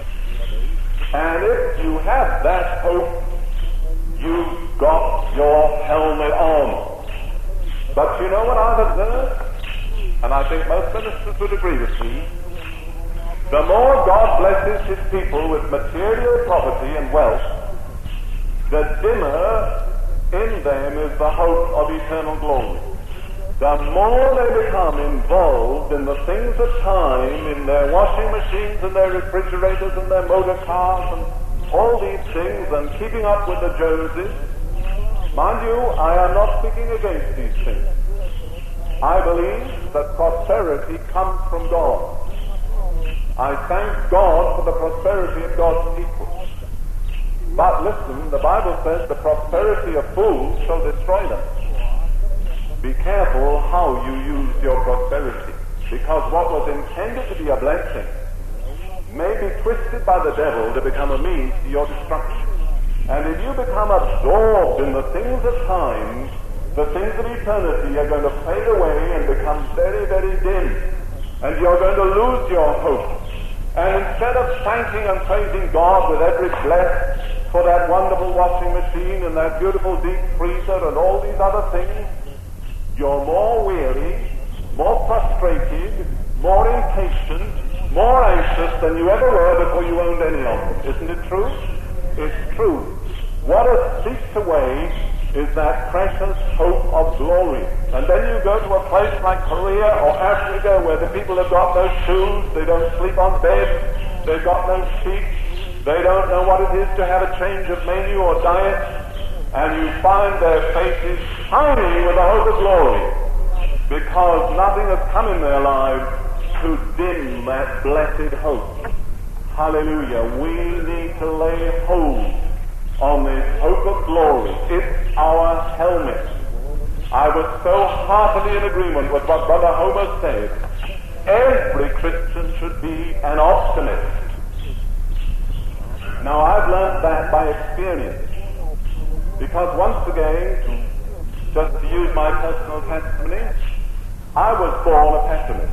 Speaker 2: And if you have that hope, you've got your helmet on. But you know what I've observed? And I think most ministers would agree with me. The more God blesses his people with material property and wealth, the dimmer in them is the hope of eternal glory. The more they become involved in the things of time, in their washing machines and their refrigerators and their motor cars and all these things, and keeping up with the Joneses, mind you, I am not speaking against these things. I believe that prosperity comes from God. I thank God for the prosperity of God's people. But listen, the Bible says the prosperity of fools shall destroy them. Be careful how you use your prosperity, because what was intended to be a blessing may be twisted by the devil to become a means to your destruction. And if you become absorbed in the things of time, the things of eternity are going to fade away and become very, very dim. And you're going to lose your hope. And instead of thanking and praising God with every bless for that wonderful washing machine and that beautiful deep freezer and all these other things, you're more weary, more frustrated, more impatient, more anxious than you ever were before you owned any of them. Isn't it true? It's true. What has seeped away is that precious hope of glory. And then you go to a place like Korea or Africa where the people have got no shoes, they don't sleep on beds, they've got no sheets, they don't know what it is to have a change of menu or diet, and you find their faces shining with the hope of glory, because nothing has come in their lives to dim that blessed hope. Hallelujah. We need to lay hold on this hope of glory. It's our helmet. I was so heartily in agreement with what Brother Homer said. Every Christian should be an optimist. Now, I've learned that by experience, because once again, just to use my personal testimony, I was born a pessimist.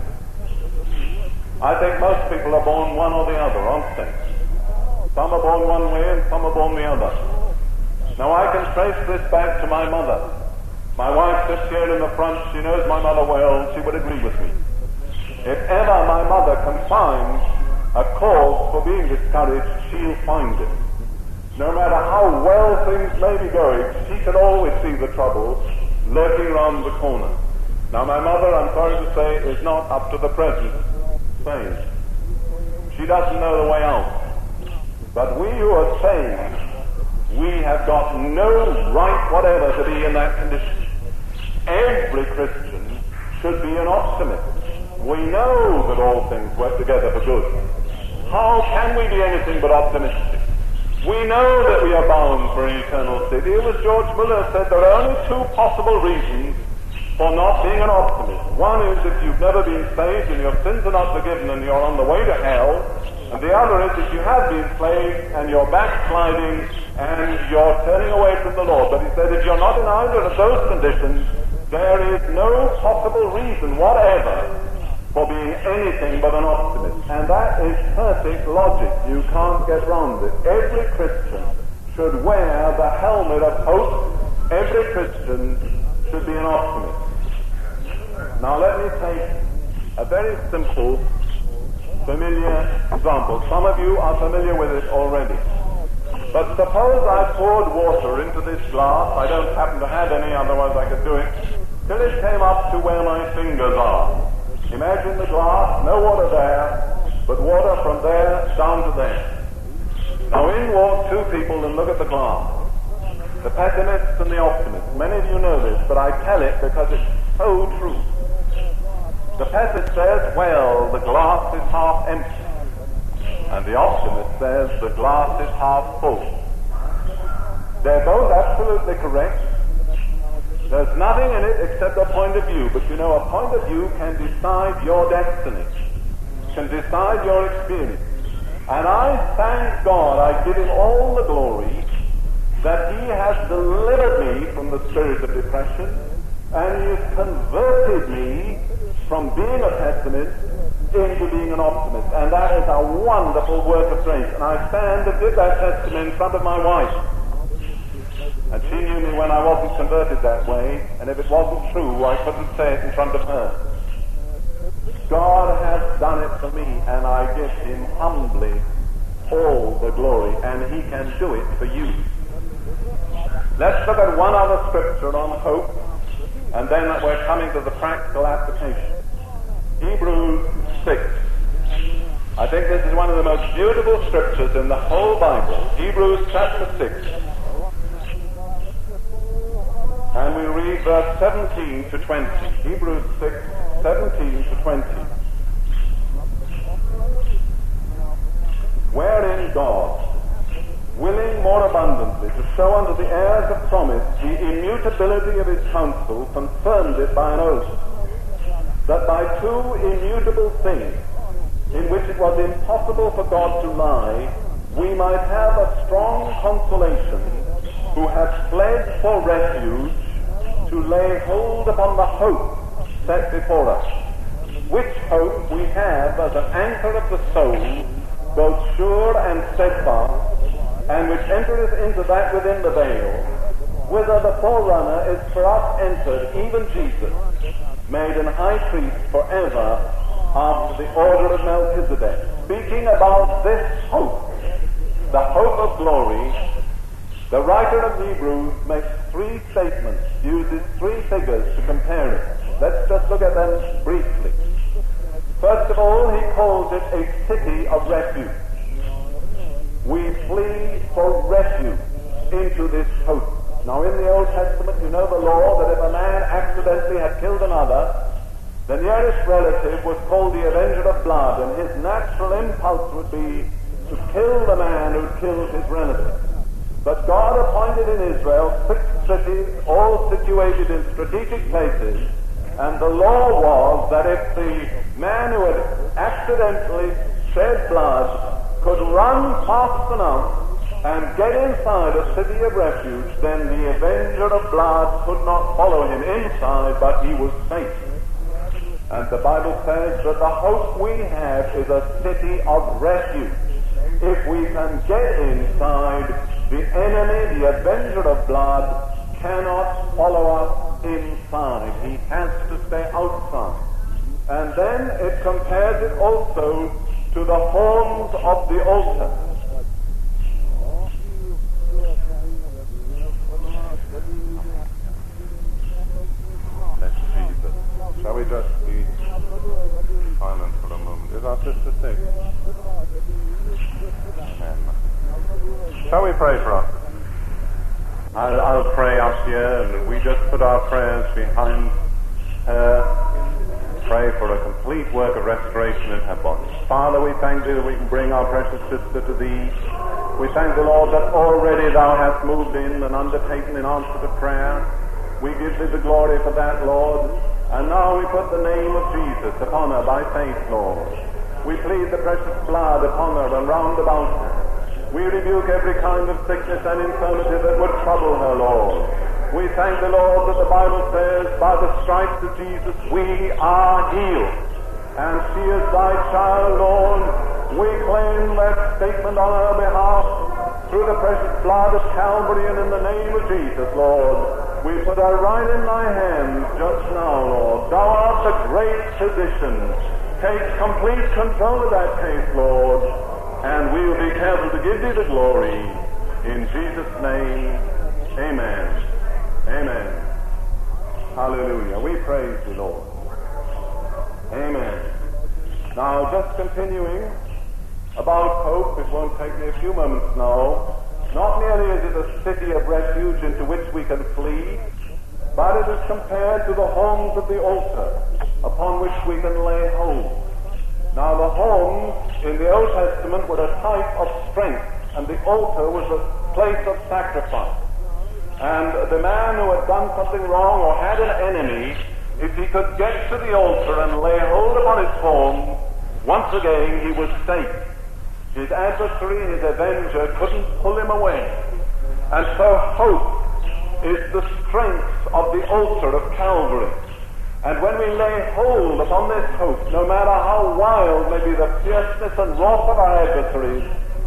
Speaker 2: I think most people are born one or the other, aren't they? Some are born one way and some are born the other. Now I can trace this back to my mother. My wife sits here in the front. She knows my mother well. She would agree with me. If ever my mother can find a cause for being discouraged, she'll find it. No matter how well things may be going, she can always see the trouble lurking around the corner. Now my mother, I'm sorry to say, is not up to the present stage. She doesn't know the way out. But we who are saved, we have got no right whatever to be in that condition. Every Christian should be an optimist. We know that all things work together for good. How can we be anything but optimistic? We know that we are bound for an eternal city. It was George Muller said there are only two possible reasons for not being an optimist. One is if you've never been saved and your sins are not forgiven and you're on the way to hell. And the other is if you have been saved and you're backsliding and you're turning away from the Lord. But he said if you're not in either of those conditions, there is no possible reason whatever for being anything but an optimist. And that is perfect logic. You can't get round it. Every Christian should wear the helmet of hope. Every Christian should be an optimist. Now let me take a very simple, familiar example. Some of you are familiar with it already. But suppose I poured water into this glass. I don't happen to have any, otherwise I could do it. Till it came up to where my fingers are. Imagine the glass, no water there, but water from there down to there. Now in walk two people and look at the glass. The pessimist and the optimist. Many of you know this, but I tell it because it's so true. The pessimist says, well, the glass is half empty. And the optimist says, the glass is half full. They're both absolutely correct. There's nothing in it except a point of view, but you know, a point of view can decide your destiny, can decide your experience. And I thank God, I give him all the glory, that he has delivered me from the spirit of depression, and he has converted me from being a pessimist into being an optimist. And that is a wonderful work of grace. And I stand and give that testimony in front of my wife. And she knew me when I wasn't converted that way, and if it wasn't true, I couldn't say it in front of her. God has done it for me, and I give him humbly all the glory, and he can do it for you. Let's look at one other scripture on hope, and then we're coming to the practical application. Hebrews six. I think this is one of the most beautiful scriptures in the whole Bible. Hebrews chapter six. And we read verse seventeen to twenty. Hebrews six, seventeen to twenty. Wherein God, willing more abundantly to show unto the heirs of promise the immutability of his counsel, confirmed it by an oath, that by two immutable things, in which it was impossible for God to lie, we might have a strong consolation, who have fled for refuge, to lay hold upon the hope set before us, which hope we have as an anchor of the soul, both sure and steadfast, and which entereth into that within the veil, whither the forerunner is for us entered, even Jesus, made an high priest forever after the order of Melchizedek. Speaking about this hope, the hope of glory, the writer of Hebrews makes three statements, uses three figures to compare it. Let's just look at them briefly. First of all, he calls it a city of refuge. We flee for refuge into this hope. Now, in the Old Testament, you know the law that if a man accidentally had killed another, the nearest relative was called the avenger of blood, and his natural impulse would be to kill the man who killed his relative. But God appointed in Israel six cities, all situated in strategic places, and the law was that if the man who had accidentally shed blood could run fast enough and get inside a city of refuge, then the avenger of blood could not follow him inside, but he was safe. And the Bible says that the hope we have is a city of refuge. If we can get inside, the enemy, the avenger of blood, cannot follow us inside. He has to stay outside. And then it compares it also to the horns of the altar. Bless Jesus. Shall we just be silent for a moment? Is our sister sick? Amen. Shall we pray for us? I'll, I'll pray up here, and we just put our prayers behind her. Pray for a complete work of restoration in her body. Father, we thank thee that we can bring our precious sister to thee. We thank the Lord that already thou hast moved in and undertaken in answer to prayer. We give thee the glory for that, Lord. And now we put the name of Jesus upon her by faith, Lord. We plead the precious blood upon her and round about her. We rebuke every kind of sickness and infirmity that would trouble her, Lord. We thank the Lord that the Bible says, by the stripes of Jesus we are healed. And she is thy child, Lord. We claim that statement on her behalf through the precious blood of Calvary, and in the name of Jesus, Lord. We put her right in thy hands just now, Lord. Thou art the great physician. Take complete control of that case, Lord. And we will be careful to give thee the glory. In Jesus' name, amen. Amen. Hallelujah. We praise the Lord. Amen. Now, just continuing about hope, it won't take me a few moments now. Not merely is it a city of refuge into which we can flee, but it is compared to the horns of the altar upon which we can lay hold. Now, the horns in the Old Testament were a type of strength, and the altar was a place of sacrifice. And the man who had done something wrong or had an enemy, if he could get to the altar and lay hold upon his horn, once again he was safe. His adversary, his avenger, couldn't pull him away. And so hope is the strength of the altar of Calvary. And when we lay hold upon this hope, no matter how wild may be the fierceness and wrath of our adversaries,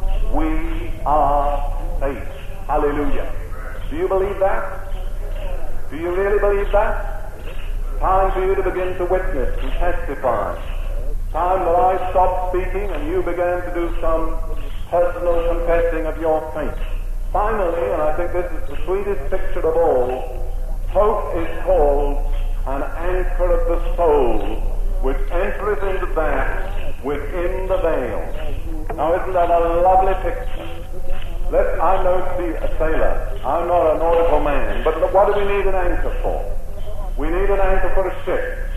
Speaker 2: we are safe. Hallelujah. Do you believe that? Do you really believe that? Time for you to begin to witness and testify. Time that I stopped speaking and you began to do some personal confessing of your faith. Finally, and I think this is the sweetest picture of all, hope is called an anchor of the soul, which enters into that within the veil. Now, isn't that a lovely picture? Let, I'm no sea, a sailor. I'm not a nautical man. But look, what do we need an anchor for? We need an anchor for a ship.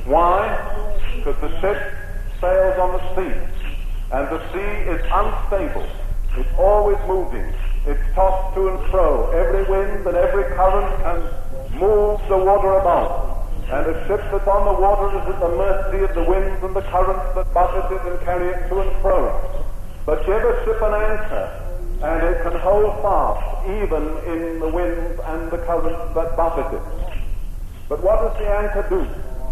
Speaker 2: Why? Because the ship sails on the sea. And the sea is unstable. It's always moving. It's tossed to and fro. Every wind and every current can move the water about. And a ship that's on the water is at the mercy of the winds and the currents that buffet it and carry it to and fro. But give a ship an anchor, and it can hold fast even in the winds and the currents that buffet it. But what does the anchor do?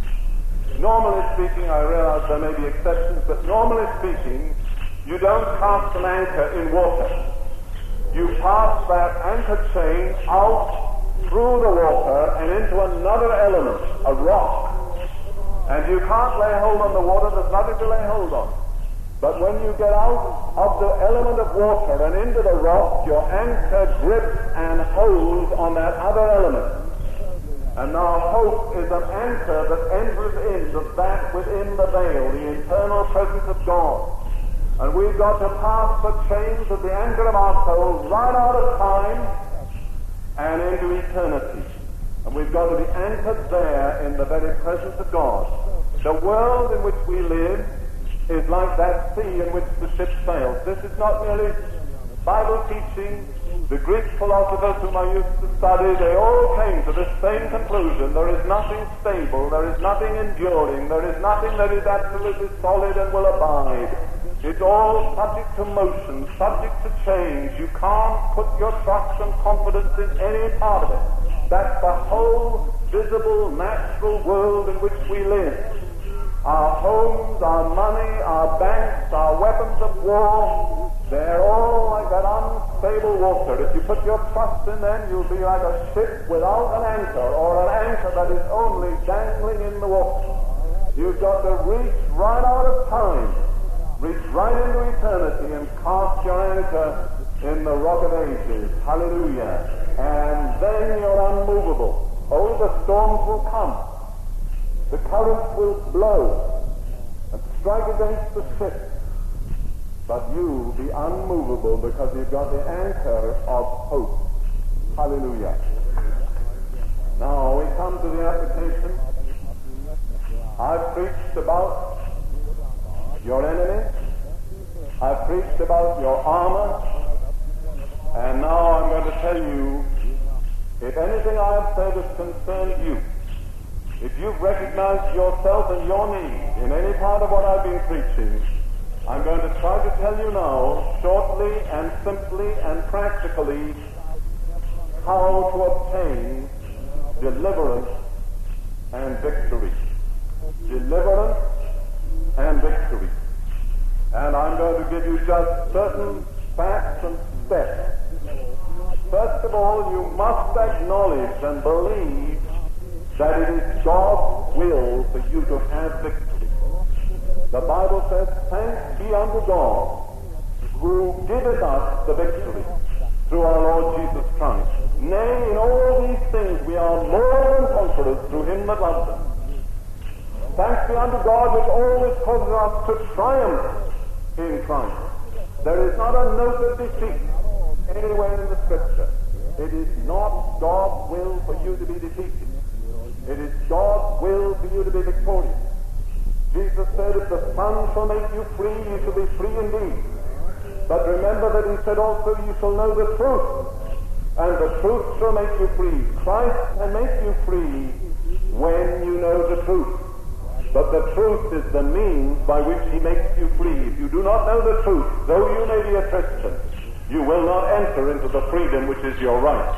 Speaker 2: Normally speaking, I realize there may be exceptions, but normally speaking, you don't cast an anchor in water. You pass that anchor chain out through the water and into another element, a rock. And you can't lay hold on the water, there's nothing to lay hold on. But when you get out of the element of water and into the rock, your anchor grips and holds on that other element. And now hope is an anchor that enters into that within the veil, the eternal presence of God. And we've got to pass the chains of the anchor of our soul right out of time and into eternity. And we've got to be anchored there in the very presence of God. The world in which we live is like that sea in which the ship sails. This is not merely Bible teaching. The Greek philosophers whom I used to study, they all came to the same conclusion. There is nothing stable, there is nothing enduring, there is nothing that is absolutely solid and will abide. It's all subject to motion, subject to change. You can't put your trust and confidence in any part of it. That's the whole visible, natural world in which we live. Our homes, our money, our banks, our weapons of war, they're all like that unstable water. If you put your trust in them, you'll be like a ship without an anchor, or an anchor that is only dangling in the water. You've got to reach right out of time, reach right into eternity, and cast your anchor in the rock of ages. Hallelujah. And then you're unmovable. Oh, the storms will come. The currents will blow and strike against the ship. But you'll be unmovable because you've got the anchor of hope. Hallelujah. Now we come to the application. I've preached about your enemy. I've preached about your armor. And now I'm going to tell you, if anything I have said has concerned you, if you've recognized yourself and your need in any part of what I've been preaching, I'm going to try to tell you now, shortly and simply and practically, how to obtain deliverance and victory. Deliverance and victory. And I'm going to give you just certain facts and steps. First of all, you must acknowledge and believe that it is God's will for you to have victory. The Bible says, thanks be unto God, who giveth us the victory through our Lord Jesus Christ. Nay, in all these things we are more than conquerors through him that loved us. Thanks be unto God, which always causes us to triumph in Christ. There is not a note of defeat anywhere in the Scripture. It is not God's will for you to be defeated. It is God's will for you to be victorious. Jesus said, if the Son shall make you free, you shall be free indeed. But remember that he said also, you shall know the truth, and the truth shall make you free. Christ can make you free when you know the truth. But the truth is the means by which he makes you free. If you do not know the truth, though you may be a Christian, you will not enter into the freedom which is your right.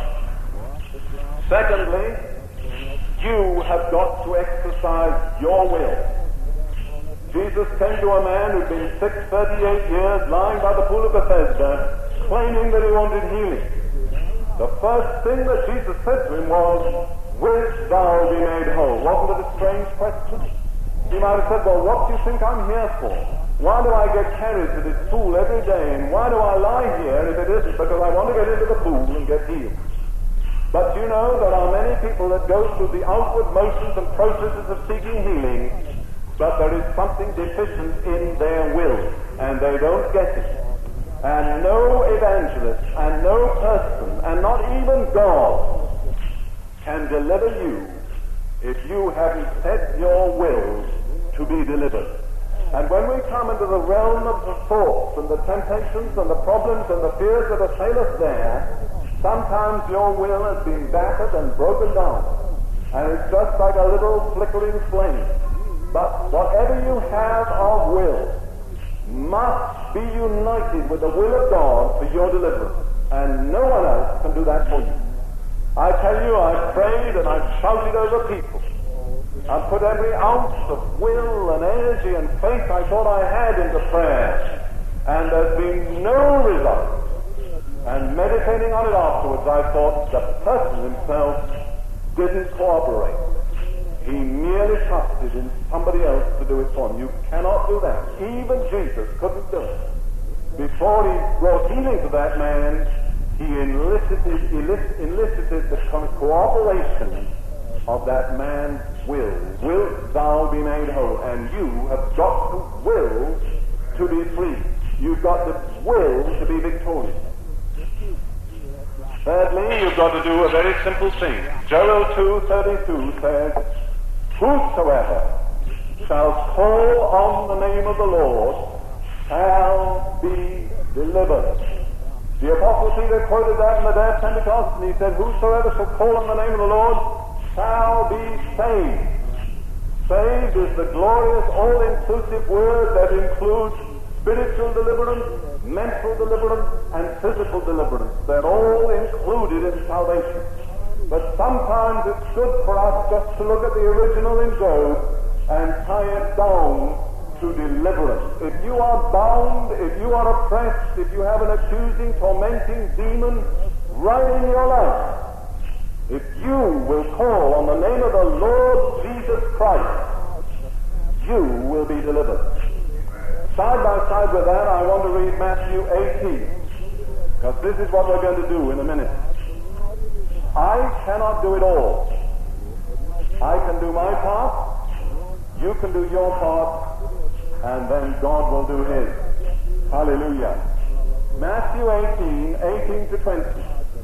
Speaker 2: Secondly, you have got to exercise your will. Jesus came to a man who'd been sick thirty-eight years, lying by the pool of Bethesda, claiming that he wanted healing. The first thing that Jesus said to him was, "Wilt thou be made whole?" Wasn't it a strange question? He might have said, "Well, what do you think I'm here for? Why do I get carried to this pool every day, and why do I lie here if it isn't because I want to get into the pool and get healed?" But you know, there are many people that go through the outward motions and processes of seeking healing, but there is something deficient in their will, and they don't get it. And no evangelist, and no person, and not even God can deliver you if you haven't set your will to be delivered. And when we come into the realm of the thoughts and the temptations and the problems and the fears that assail us there, sometimes your will has been battered and broken down, and it's just like a little flickering flame. But whatever you have of will must be united with the will of God for your deliverance, and no one else can do that for you. I tell you, I've prayed and I've shouted over people. I've put every ounce of will and energy and faith I thought I had into prayer, and there's been no result. And meditating on it afterwards, I thought the person himself didn't cooperate. He merely trusted in somebody else to do it for him. You cannot do that. Even Jesus couldn't do it. Before he brought healing to that man, he enlisted, enlisted, enlisted the co- cooperation of that man's will. Wilt thou be made whole? And you have got to will to be free. You've got to will to be victorious. Thirdly, you've got to do a very simple thing. Joel two thirty-two says, "Whosoever shall call on the name of the Lord shall be delivered." The Apostle Peter quoted that in the day of Pentecost, and he said, "Whosoever shall call on the name of the Lord shall be saved." Saved is the glorious, all-inclusive word that includes spiritual deliverance, mental deliverance, and physical deliverance. They're all included in salvation. But sometimes it's good for us just to look at the original in Job and tie it down to deliverance. If you are bound, if you are oppressed, if you have an accusing, tormenting demon right in your life, if you will call on the name of the Lord Jesus Christ, you will be delivered. Side by side with that, I want to read Matthew eighteen, because this is what we're going to do in a minute. I cannot do it all. I can do my part, you can do your part, and then God will do his. Hallelujah. Matthew eighteen, eighteen to twenty.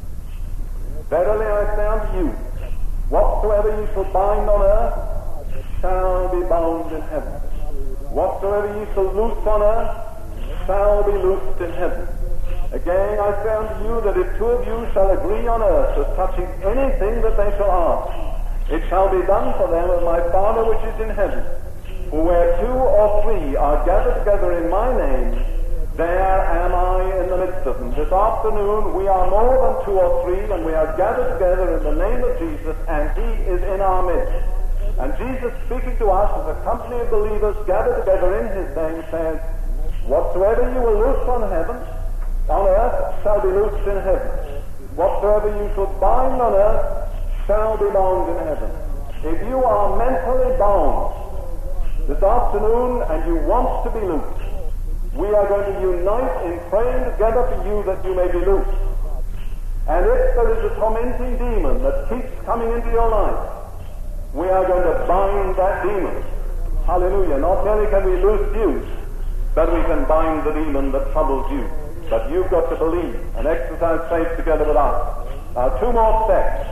Speaker 2: "Verily I say unto you, whatsoever ye shall bind on earth shall be bound in heaven. Whatsoever ye shall loose on earth shall be loosed in heaven. Again I say unto you that if two of you shall agree on earth as touching anything that they shall ask, it shall be done for them of my Father which is in heaven. For where two or three are gathered together in my name, there am I in the midst of them." This afternoon we are more than two or three, and we are gathered together in the name of Jesus, and he is in our midst. And Jesus, speaking to us as a company of believers gathered together in his name, says, "Whatsoever you will loose on heaven, on earth shall be loosed in heaven. Whatsoever you shall bind on earth shall be bound in heaven." If you are mentally bound this afternoon and you want to be loosed, we are going to unite in praying together for you that you may be loosed. And if there is a tormenting demon that keeps coming into your life, we are going to bind that demon. Hallelujah. Not only can we loose you, but we can bind the demon that troubles you. But you've got to believe and exercise faith together with us. Now, two more steps.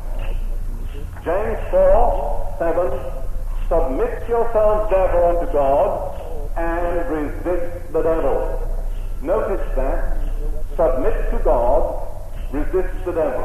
Speaker 2: James four, seven, "Submit yourselves therefore unto God, and resist the devil." Notice that. Submit to God resist the devil.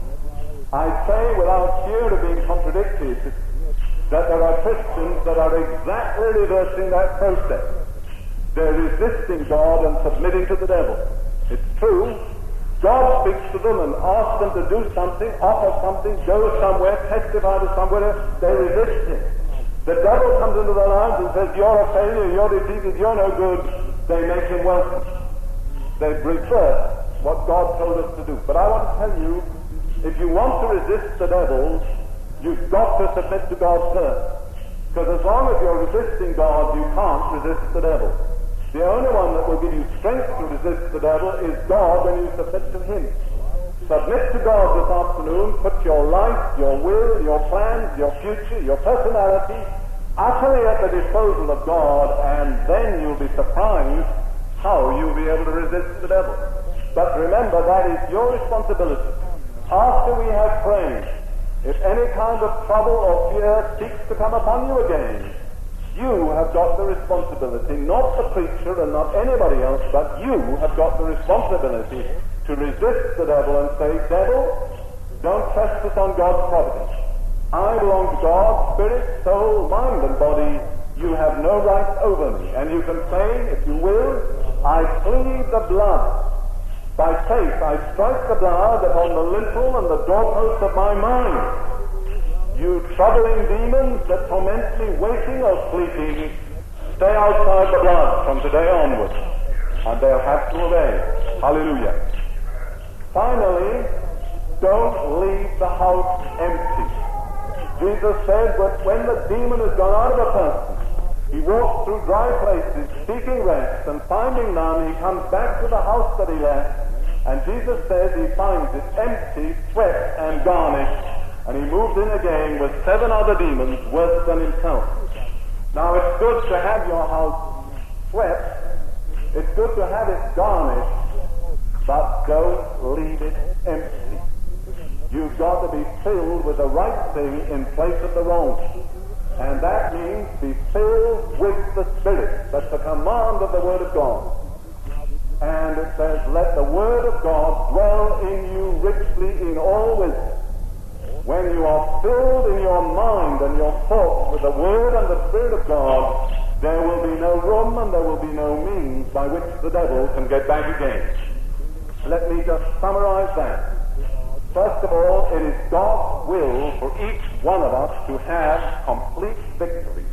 Speaker 2: I say without fear of being contradicted that there are Christians that are exactly reversing that process. They're resisting God and submitting to the devil. It's true. God speaks to them and asks them to do something, offer something, go somewhere, testify to somewhere. They resist him. The devil comes into their lives and says, you're a failure, you're defeated, you're no good. They make him welcome. They reverse what God told us to do. But I want to tell you, if you want to resist the devil, you've got to submit to God first. Because as long as you're resisting God, you can't resist the devil. The only one that will give you strength to resist the devil is God when you submit to him. Submit to God this afternoon. Put your life, your will, your plans, your future, your personality utterly at the disposal of God, and then you'll be surprised how you'll be able to resist the devil. But remember, that is your responsibility. After we have prayed, if any kind of trouble or fear seeks to come upon you again, you have got the responsibility, not the preacher and not anybody else, but you have got the responsibility to resist the devil and say, devil, don't trespass on God's providence. I belong to God, spirit, soul, mind, and body. You have no right over me. And you can say, if you will, I plead the blood. By faith, I strike the blood upon the lintel and the doorpost of my mind. You troubling demons that torment me, waking or sleeping, stay outside the blood from today onwards, and they'll have to obey. Hallelujah. Finally, don't leave the house empty. Jesus said that when the demon has gone out of a person, he walks through dry places, seeking rest, and finding none, he comes back to the house that he left, and Jesus says he finds it empty, swept, and garnished, and he moves in again with seven other demons worse than himself. Now, it's good to have your house swept, it's good to have it garnished, but don't leave it empty. You've got to be filled with the right thing in place of the wrong. And that means be filled with the Spirit. That's the command of the Word of God. And it says, let the Word of God dwell in you richly in all wisdom. When you are filled in your mind and your thoughts with the Word and the Spirit of God, there will be no room and there will be no means by which the devil can get back again. Let me just summarize that. First of all, it is God's will for each one of us to have complete victory.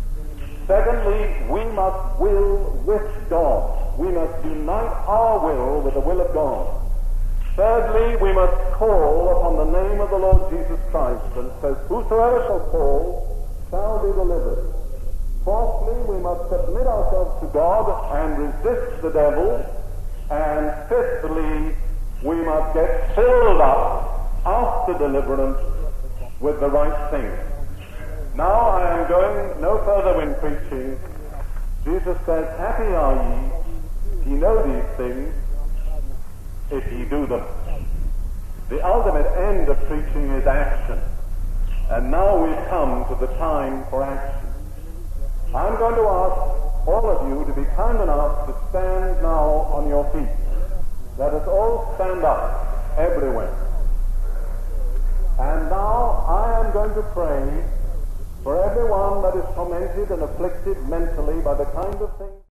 Speaker 2: Secondly, we must will with God. We must unite our will with the will of God. Thirdly, we must call upon the name of the Lord Jesus Christ, and it says, whosoever shall call shall be delivered. Fourthly, we must submit ourselves to God and resist the devil. And fifthly, we must get filled up after deliverance with the right thing. Now I am going no further when preaching. Jesus says, happy are ye, ye know these things, if ye do them. The ultimate end of preaching is action. And now we come to the time for action. I'm going to ask all of you to be kind enough to stand now on your feet. Let us all stand up, everywhere. And now I am going to pray for everyone that is tormented and afflicted mentally by the kind of things